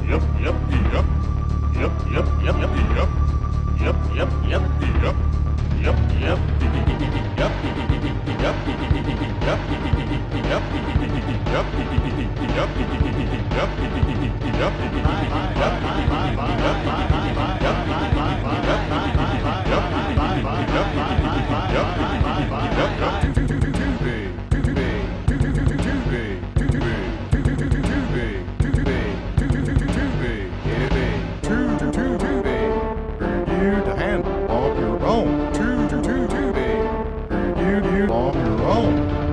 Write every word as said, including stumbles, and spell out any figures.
yep, yep, yep, yep, yep, yep, yep, yep, yep, yep, yep, yep, yep, yep, yep, yep, Too, too, too big. Too, too, too big. For you to handle on your own.